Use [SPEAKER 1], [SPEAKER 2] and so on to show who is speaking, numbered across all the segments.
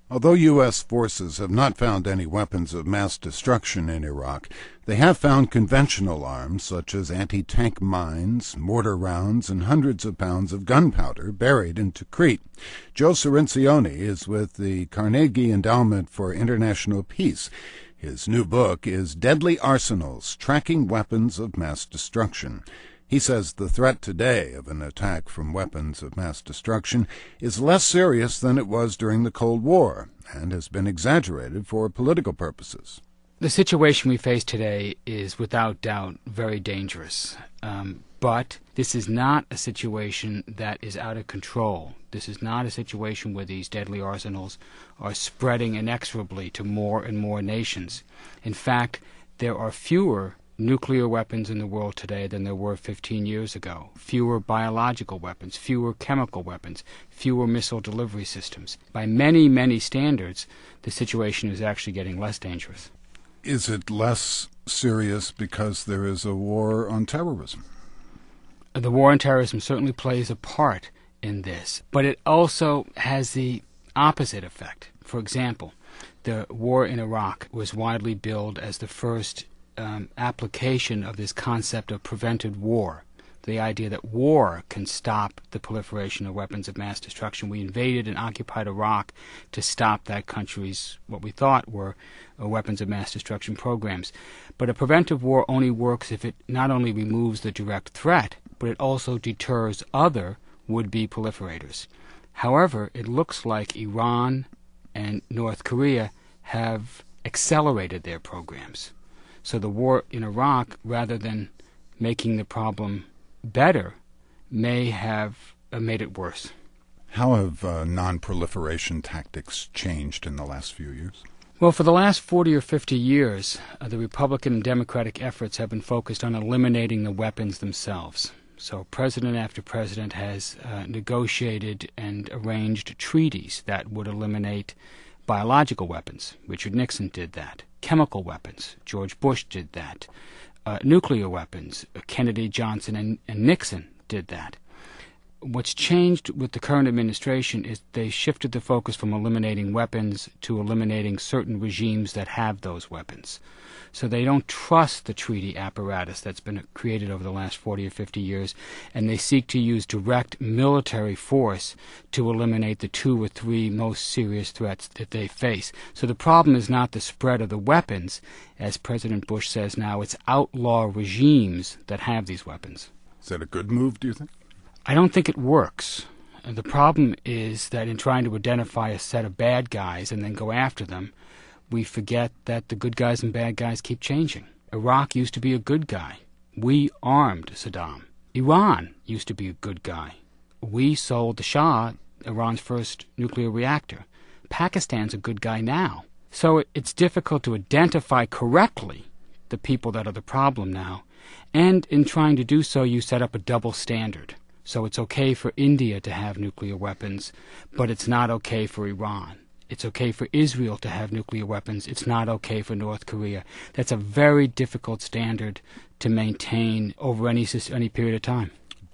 [SPEAKER 1] Although U.S. forces have not found any weapons of mass destruction in Iraq, they have found conventional arms such as anti-tank mines, mortar rounds, and hundreds of pounds of gunpowder buried in Tikrit. Joe Cirincione is with the Carnegie Endowment for International Peace. His new book is Deadly Arsenals: Tracking Weapons of Mass Destruction. He says the threat today of an attack from weapons of mass destruction is less serious than it was during the Cold War and has been exaggerated for political purposes.
[SPEAKER 2] The situation we face today is without doubt very dangerous. But this is not a situation that is out of control. This is not a situation where these deadly arsenals are spreading inexorably to more and more nations. In fact, there are fewer nuclear weapons in the world today than there were 15 years ago. Fewer biological weapons, fewer chemical weapons, fewer missile delivery systems. By many, many standards, the situation is actually getting less dangerous.
[SPEAKER 1] Is it less serious because there is a war on terrorism?
[SPEAKER 2] The war on terrorism certainly plays a part in this, but it also has the opposite effect. For example, the war in Iraq was widely billed as the first application of this concept of prevented war, the idea that war can stop the proliferation of weapons of mass destruction. We invaded and occupied Iraq to stop that country's, what we thought were weapons of mass destruction programs. But a preventive war only works if it not only removes the direct threat, but it also deters other would-be proliferators. However, it looks like Iran and North Korea have accelerated their programs. So the war in Iraq, rather than making the problem better, may have made it worse.
[SPEAKER 1] How have non-proliferation tactics changed in the last few years?
[SPEAKER 2] Well, for the last 40 or 50 years, the Republican and Democratic efforts have been focused on eliminating the weapons themselves. So president after president has negotiated and arranged treaties that would eliminate biological weapons. Richard Nixon did that. Chemical weapons. George Bush did that. Nuclear weapons. Kennedy, Johnson, and Nixon did that. What's changed with the current administration is they shifted the focus from eliminating weapons to eliminating certain regimes that have those weapons. So they don't trust the treaty apparatus that's been created over the last 40 or 50 years, and they seek to use direct military force to eliminate the 2 or 3 most serious threats that they face. So the problem is not the spread of the weapons, as President Bush says now, it's outlaw regimes that have these weapons.
[SPEAKER 1] Is that a good move, do you think?
[SPEAKER 2] I don't think it works. The problem is that in trying to identify a set of bad guys and then go after them, we forget that the good guys and bad guys keep changing. Iraq used to be a good guy. We armed Saddam. Iran used to be a good guy. We sold the Shah Iran's first nuclear reactor. Pakistan's a good guy now. So it's difficult to identify correctly the people that are the problem now. And in trying to do so, you set up a double standard. So it's okay for India to have nuclear weapons, but it's not okay for Iran. It's okay for Israel to have nuclear weapons. It's not okay for North Korea. That's a very difficult standard to maintain over any period of time.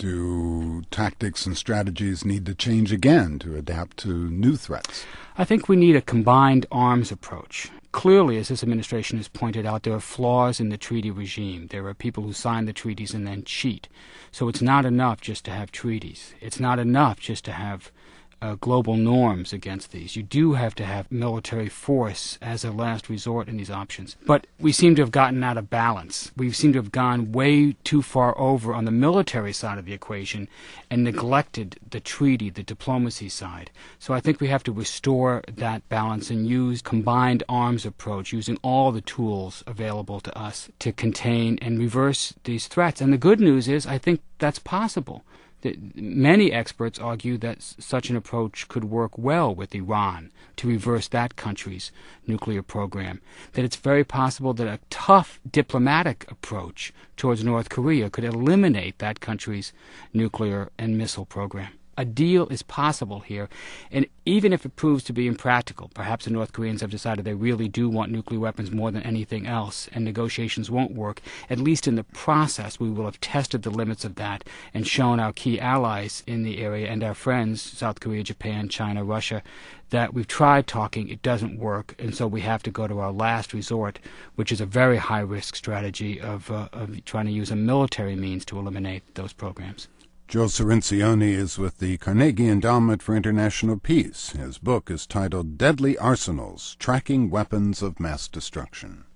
[SPEAKER 1] Do tactics and strategies need to change again to adapt to new threats?
[SPEAKER 2] I think we need a combined arms approach. Clearly, as this administration has pointed out, there are flaws in the treaty regime. There are people who sign the treaties and then cheat. So it's not enough just to have treaties. It's not enough just to have global norms against these. You do have to have military force as a last resort in these options. But we seem to have gotten out of balance. We seem to have gone way too far over on the military side of the equation and neglected the treaty, the diplomacy side. So I think we have to restore that balance and use combined arms approach, using all the tools available to us to contain and reverse these threats. And the good news is I think that's possible. Many experts argue that such an approach could work well with Iran to reverse that country's nuclear program, that it's very possible that a tough diplomatic approach towards North Korea could eliminate that country's nuclear and missile program. a deal is possible here. And even if it proves to be impractical, perhaps the North Koreans have decided they really do want nuclear weapons more than anything else, and negotiations won't work, at least in the process we will have tested the limits of that and shown our key allies in the area and our friends, South Korea, Japan, China, Russia, that we've tried talking, it doesn't work, and so we have to go to our last resort, which is a very high-risk strategy of trying to use a military means to eliminate those programs.
[SPEAKER 1] Joe Cirincione is with the Carnegie Endowment for International Peace. His book is titled Deadly Arsenals, Tracking Weapons of Mass Destruction.